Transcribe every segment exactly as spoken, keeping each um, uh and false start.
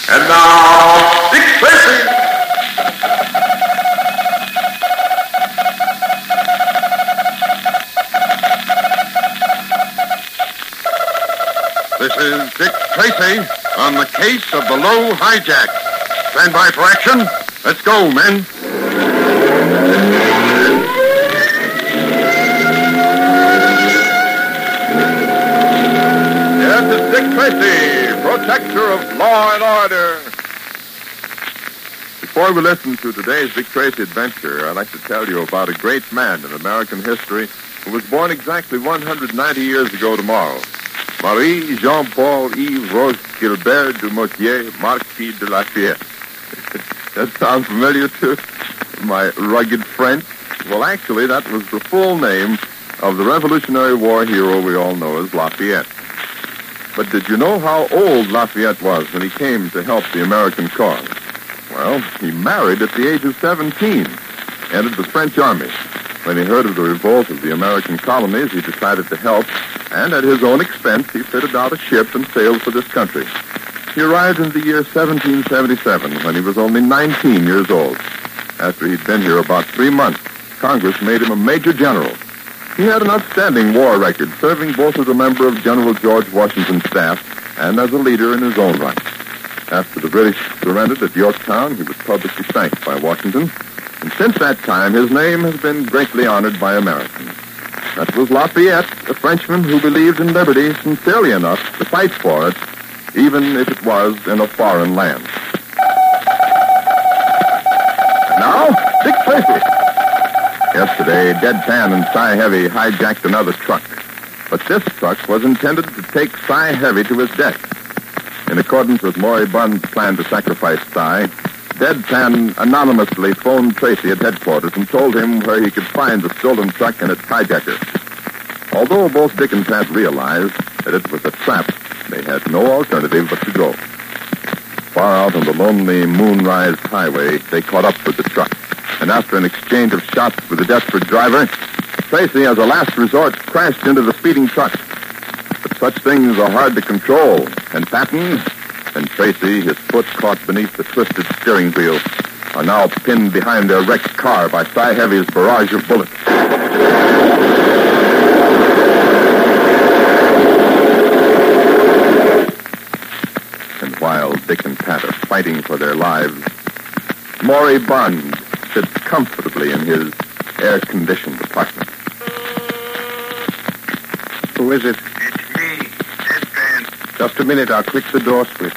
And now, Dick Tracy. This is Dick Tracy on the case of the Low Hijack. Stand by for action. Let's go, men. Yes, it's Dick Tracy, protector of law and order. Before we listen to today's Dick Tracy adventure, I'd like to tell you about a great man in American history who was born exactly one hundred ninety years ago tomorrow. Marie Jean-Paul Yves Roche Gilbert du Motier, Marquis de Lafayette. That sound familiar to my rugged French? Well, actually, that was the full name of the Revolutionary War hero we all know as Lafayette. But did you know how old Lafayette was when he came to help the American cause? Well, he married at the age of seventeen, entered the French army. When he heard of the revolt of the American colonies, he decided to help, and at his own expense, he fitted out a ship and sailed for this country. He arrived in the year seventeen seventy-seven, when he was only nineteen years old. After he'd been here about three months, Congress made him a major general. He had an outstanding war record, serving both as a member of General George Washington's staff and as a leader in his own right. After the British surrendered at Yorktown, he was publicly thanked by Washington, and since that time, his name has been greatly honored by Americans. That was Lafayette, a Frenchman who believed in liberty sincerely enough to fight for it, even if it was in a foreign land. And now, Dick Tracy. Yesterday, Deadpan and Cy Heavy hijacked another truck. But this truck was intended to take Cy Heavy to his death. In accordance with Maury Bunn's plan to sacrifice Cy, Deadpan anonymously phoned Tracy at headquarters and told him where he could find the stolen truck and its hijacker. Although both Dick and Pat realized that it was a trap, they had no alternative but to go. Far out on the lonely Moonrise Highway, they caught up with the truck. And after an exchange of shots with the desperate driver, Tracy, as a last resort, crashed into the speeding truck. But such things are hard to control, and Patton and Tracy, his foot caught beneath the twisted steering wheel, are now pinned behind their wrecked car by Cy Heavy's barrage of bullets. And while Dick and Pat are fighting for their lives, Maury Bunn sits comfortably in his air-conditioned apartment. Who is it? It's me, Deadpan. Just a minute, I'll click the door switch.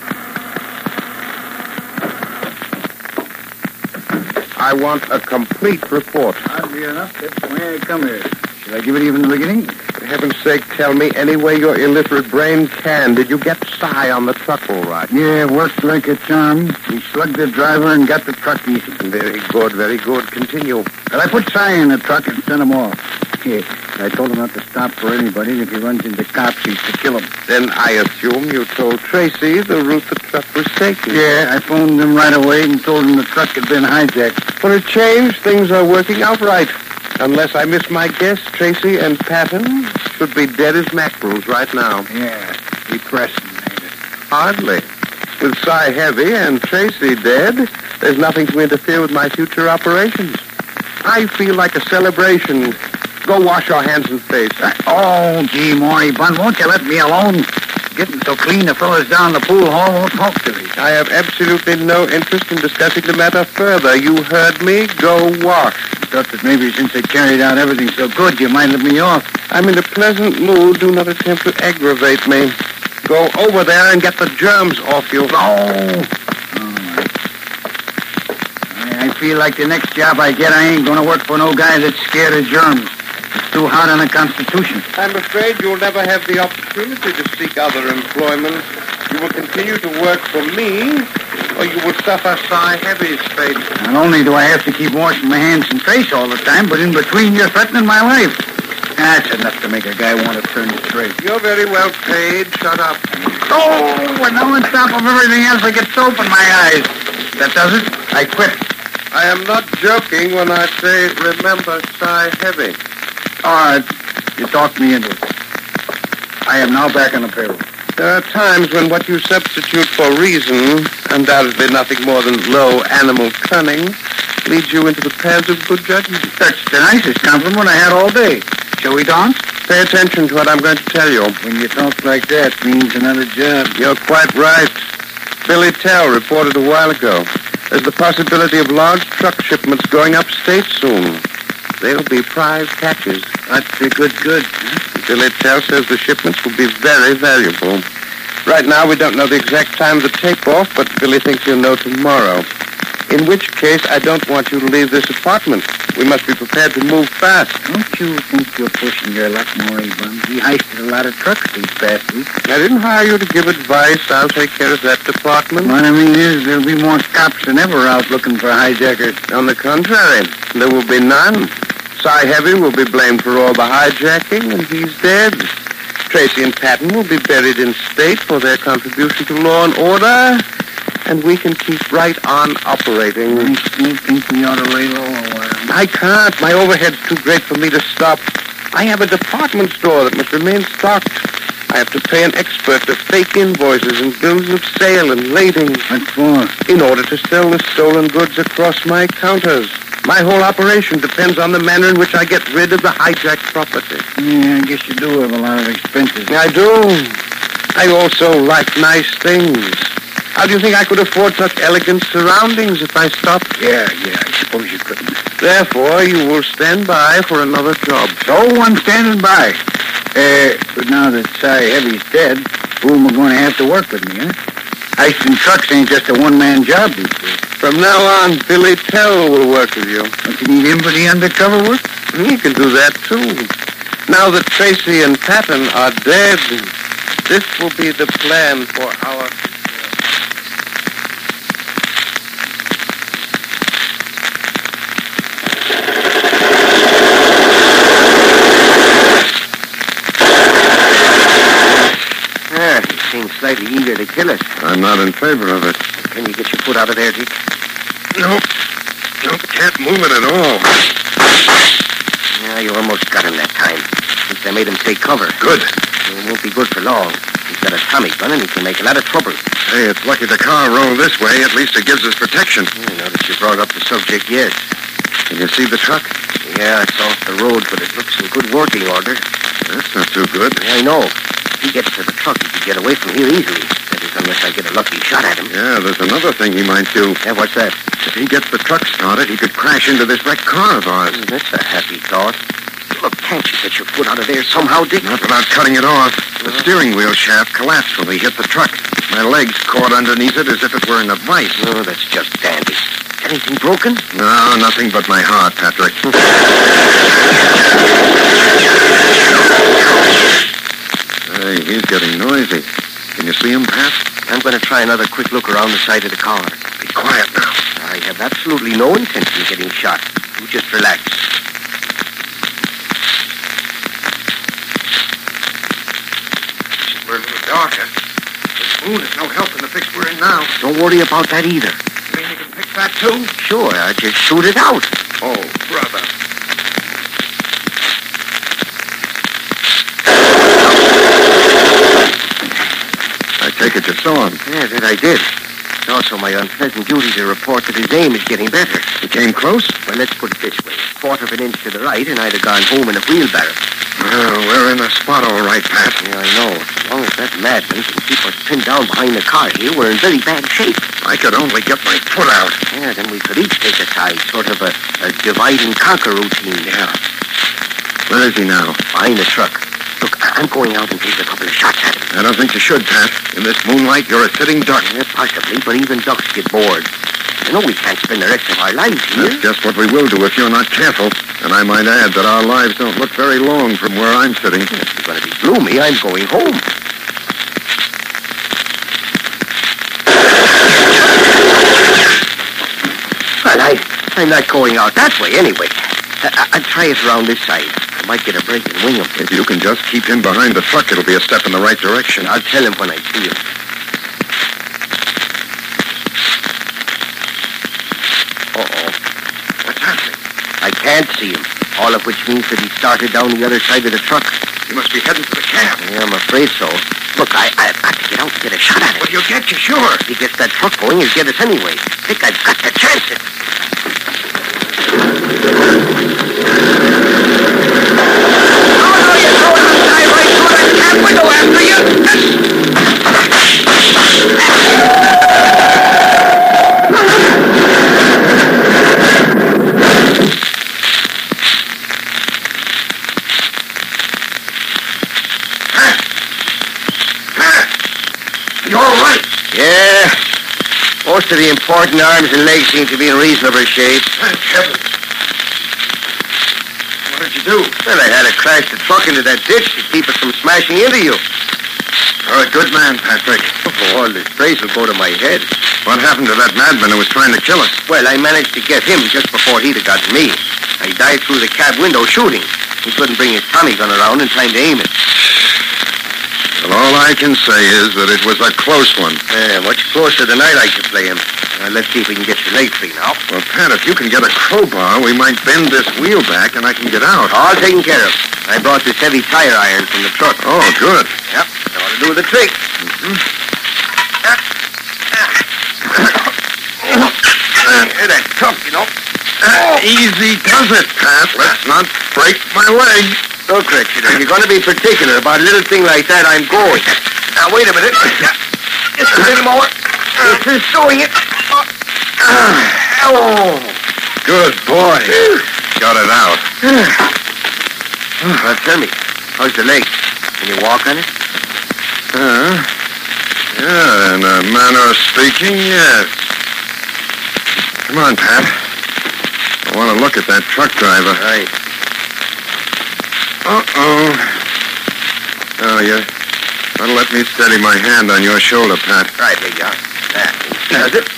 I want a complete report. Oddly enough, that's why I come here. Should I give it even in the beginning? For heaven's sake, tell me any way your illiterate brain can. Did you get Cy on the truck all right? Yeah, worked like a charm. We slugged the driver and got the truck easy. Very good, very good. Continue. Well, I put Cy in the truck and sent him off. Yeah, I told him not to stop for anybody, and if he runs into cops, he's to kill him. Then I assume you told Tracy the route the truck was taking. Yeah, I phoned him right away and told him the truck had been hijacked. For a change, things are working out right. Unless I miss my guess, Tracy and Patton should be dead as mackerels right now. Yeah, depressing, ain't it? Hardly. With Cy Heavy and Tracy dead, there's nothing to interfere with my future operations. I feel like a celebration. Go wash your hands and face. Uh, oh, gee, Maury Bunn, won't you let me alone? Getting so clean the fellas down the pool hall won't talk to me. I have absolutely no interest in discussing the matter further. You heard me. Go wash. I thought that maybe since they carried out everything so good, you might let me off. I'm in a pleasant mood. Do not attempt to aggravate me. Go over there and get the germs off you. Oh! All right. I feel like the next job I get, I ain't going to work for no guy that's scared of germs. It's too hard on the Constitution. I'm afraid you'll never have the opportunity to seek other employment. You will continue to work for me, or you will suffer Cy Heavy's fate. Not only do I have to keep washing my hands and face all the time, but in between you're threatening my life. That's enough to make a guy want to turn straight. You're very well paid. Shut up. Oh, and now on top of everything else, I get soap in my eyes. That does it. I quit. I am not joking when I say remember Cy Heavy. All right. You talked me into it. I am now back on the payroll. There are times when what you substitute for reason, undoubtedly nothing more than low animal cunning, leads you into the paths of good judgment. That's the nicest compliment I had all day. Shall we dance? Pay attention to what I'm going to tell you. When you talk like that, means another job. You're quite right. Billy Tell reported a while ago. There's the possibility of large truck shipments going upstate soon. They'll be prize catches. That's a good, good. Billy Tell says the shipments will be very valuable. Right now, we don't know the exact time of the takeoff, but Billy thinks he'll know tomorrow. In which case, I don't want you to leave this apartment. We must be prepared to move fast. Don't you think you're pushing your luck, Maury Bum? He heisted a lot of trucks these past weeks. I didn't hire you to give advice. I'll take care of that department. What I mean is, there'll be more cops than ever out looking for hijackers. On the contrary, there will be none. Cy Heavy will be blamed for all the hijacking, and he's dead. Tracy and Patton will be buried in state for their contribution to law and order, and we can keep right on operating. I still think we ought to lay low a while. I can't. My overhead's too great for me to stop. I have a department store that must remain stocked. I have to pay an expert to fake invoices and bills of sale and lading. What for? In order to sell the stolen goods across my counters. My whole operation depends on the manner in which I get rid of the hijacked property. Yeah, I guess you do have a lot of expenses. I do. I also like nice things. How do you think I could afford such elegant surroundings if I stopped? Yeah, yeah, I suppose you couldn't. Therefore, you will stand by for another job. So I'm standing by. Uh, but now that Cy Heavy's dead, who am I going to have to work with me, huh? Heisting trucks ain't just a one-man job these days. From now on, Billy Tell will work with you. Don't you need him for the undercover work? He can do that, too. Now that Tracy and Patton are dead, this will be the plan for our... Yeah, he seems slightly eager to kill us. I'm not in favor of it. Can you get your foot out of there, Dick? Nope. Nope, can't move it at all. Yeah, you almost got him that time. At least I made him take cover. Good. It won't be good for long. He's got a Tommy gun and he can make a lot of trouble. Hey, it's lucky the car rolled this way. At least it gives us protection. Yeah, now that you brought up the subject, yes. Can you see the truck? Yeah, it's off the road, but it looks in good working order. That's not too good. Yeah, I know. If he gets to the truck, he could get away from here easily. That is, unless I get a lucky shot at him. Yeah, there's another thing he might do. Yeah, what's that? If he gets the truck started, he could crash into this wrecked car of ours. Mm, that's a happy thought. Look, can't you get your foot out of there somehow, Dick? Not without cutting it off. The steering wheel shaft collapsed when we hit the truck. My legs caught underneath it as if it were in a vice. Oh, that's just dandy. Anything broken? No, nothing but my heart, Patrick. Hey, he's getting noisy. Can you see him, Pat? I'm going to try another quick look around the side of the car. Be quiet now. I have absolutely no intention of getting shot. You just relax. We're a little darker. The moon is no help in the fix we're in now. Don't worry about that either. You mean you can fix that, too? Sure, I just shoot it out. Oh, brother. I take it you saw him. Yeah, that I did. It's also my unpleasant duty to report that his aim is getting better. He came close? Well, let's put it this way. A quarter of an inch to the right, and I'd have gone home in a wheelbarrow. Well, we're in the spot all right, Pat. Yeah, I know. As long as that madman can keep us pinned down behind the car here, we're in very bad shape. I could only get my foot out. Yeah, then we could each take a side, sort of a, a divide and conquer routine. Yeah. Where is he now? Behind the truck. Look, I- I'm going out and take a couple of shots at him. I don't think you should, Pat. In this moonlight, you're a sitting duck. Yeah, possibly, but even ducks get bored. You know we can't spend the rest of our lives here. That's just what we will do if you're not careful. And I might add that our lives don't look very long from where I'm sitting. If you're going to be gloomy, I'm going home. Well, I, I'm not going out that way anyway. I, I'll try it around this side. I might get a break and wing him. If you can just keep him behind the truck, it'll be a step in the right direction. I'll tell him when I see him. Uh-oh. What's happening? I can't see him, all of which means that he started down the other side of the truck. He must be heading for the cab. Yeah, I'm afraid so. Look, I, I've got to get out and get a shot at it. Well, you'll get you, sure. If he gets that truck going, he'll get us anyway. I think I've got to chance it. Oh, no, you're throwing the guy right through that cab window after you. You're all right. Yeah. Most of the important arms and legs seem to be in reasonable shape. Thank heavens. What did you do? Well, I had to crash the truck into that ditch to keep it from smashing into you. You're a good man, Patrick. Oh, all this praise will go to my head. What happened to that madman who was trying to kill us? Well, I managed to get him just before he'd have got me. I dived through the cab window shooting. He couldn't bring his Tommy gun around in time to aim it. Well, all I can say is that it was a close one. Yeah, much closer than I like to play him. Now, let's see if we can get your leg free now. Well, Pat, if you can get a crowbar, we might bend this wheel back and I can get out. All taken care of. I brought this heavy tire iron from the truck. Oh, good. Yep, that ought to do the trick. Mm-hmm. Uh, that's tough, you know. Uh, easy does it, Pat. Let's not break my leg. Look, Richard, if you're going to be particular about a little thing like that, I'm going. Now, wait a minute. Just a little more. This is doing it. Oh. Good boy. Got it out. Well, tell me, how's the leg? Can you walk on it? Uh, yeah, in a manner of speaking, yes. Come on, Pat. I want to look at that truck driver. Right. Uh-oh. Oh, you gotta let me steady my hand on your shoulder, Pat. Right, there you are. That does it.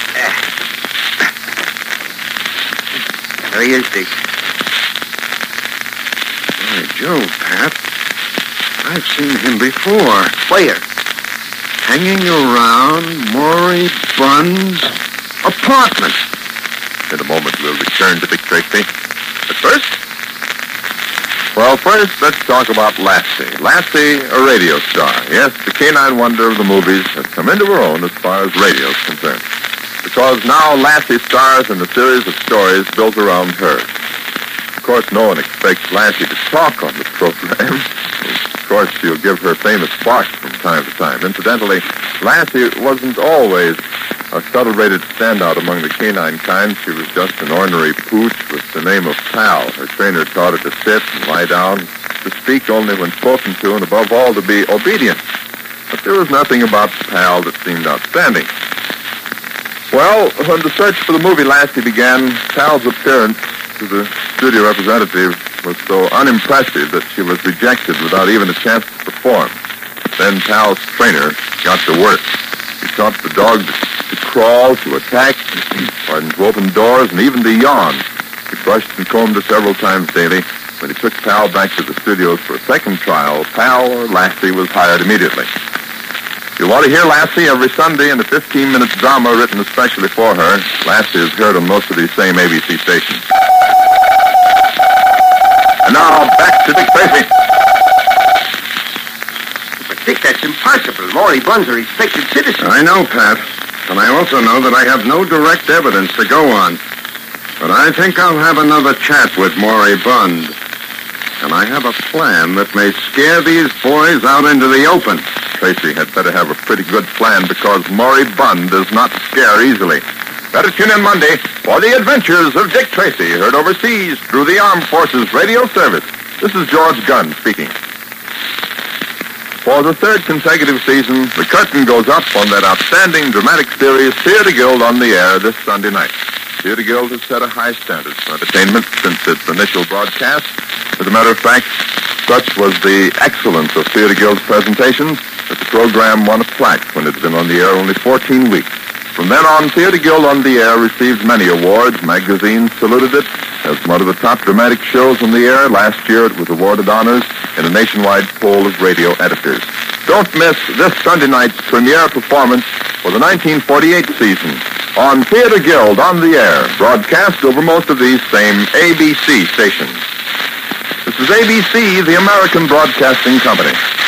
There he is, Dick. By Jove, Pat. I've seen him before. Where? Hanging around Maury Bunn's apartment. In a moment, we'll return to Dick Tracy. But first... Well, first, let's talk about Lassie. Lassie, a radio star. Yes, the canine wonder of the movies has come into her own as far as radio is concerned. Because now Lassie stars in a series of stories built around her. Of course, no one expects Lassie to talk on the program. Of course, she'll give her famous barks from time to time. Incidentally, Lassie wasn't always a celebrated standout among the canine kind. She was just an ornery pooch with the name of Pal. Her trainer taught her to sit and lie down, to speak only when spoken to, and above all, to be obedient. But there was nothing about Pal that seemed outstanding. Well, when the search for the movie Lassie began, Pal's appearance to the studio representative was so unimpressive that she was rejected without even a chance to perform. Then Pal's trainer got to work. He taught the dog to, to crawl, to attack, and to open doors, and even to yawn. He brushed and combed her several times daily. When he took Pal back to the studios for a second trial, Pal, or Lassie, was hired immediately. You'll want to hear Lassie every Sunday in a fifteen-minute drama written especially for her. Lassie is heard on most of these same A B C stations. And now, back to Dick Tracy. But, Dick, that's impossible. Maury Bunn's a respected citizen. I know, Pat. And I also know that I have no direct evidence to go on. But I think I'll have another chat with Maury Bunn. And I have a plan that may scare these boys out into the open. Tracy had better have a pretty good plan because Maury Bunn does not scare easily. Better tune in Monday for the adventures of Dick Tracy, heard overseas through the Armed Forces Radio Service. This is George Gunn speaking. For the third consecutive season, the curtain goes up on that outstanding dramatic series, Theater Guild on the Air, this Sunday night. Theater Guild has set a high standard for entertainment since its initial broadcast. As a matter of fact, such was the excellence of Theater Guild's presentations that the program won a plaque when it had been on the air only fourteen weeks. From then on, Theater Guild on the Air received many awards. Magazines saluted it as one of the top dramatic shows on the air. Last year, it was awarded honors in a nationwide poll of radio editors. Don't miss this Sunday night's premiere performance for the nineteen forty-eight season on Theater Guild on the Air, broadcast over most of these same A B C stations. The This is A B C, the American Broadcasting Company.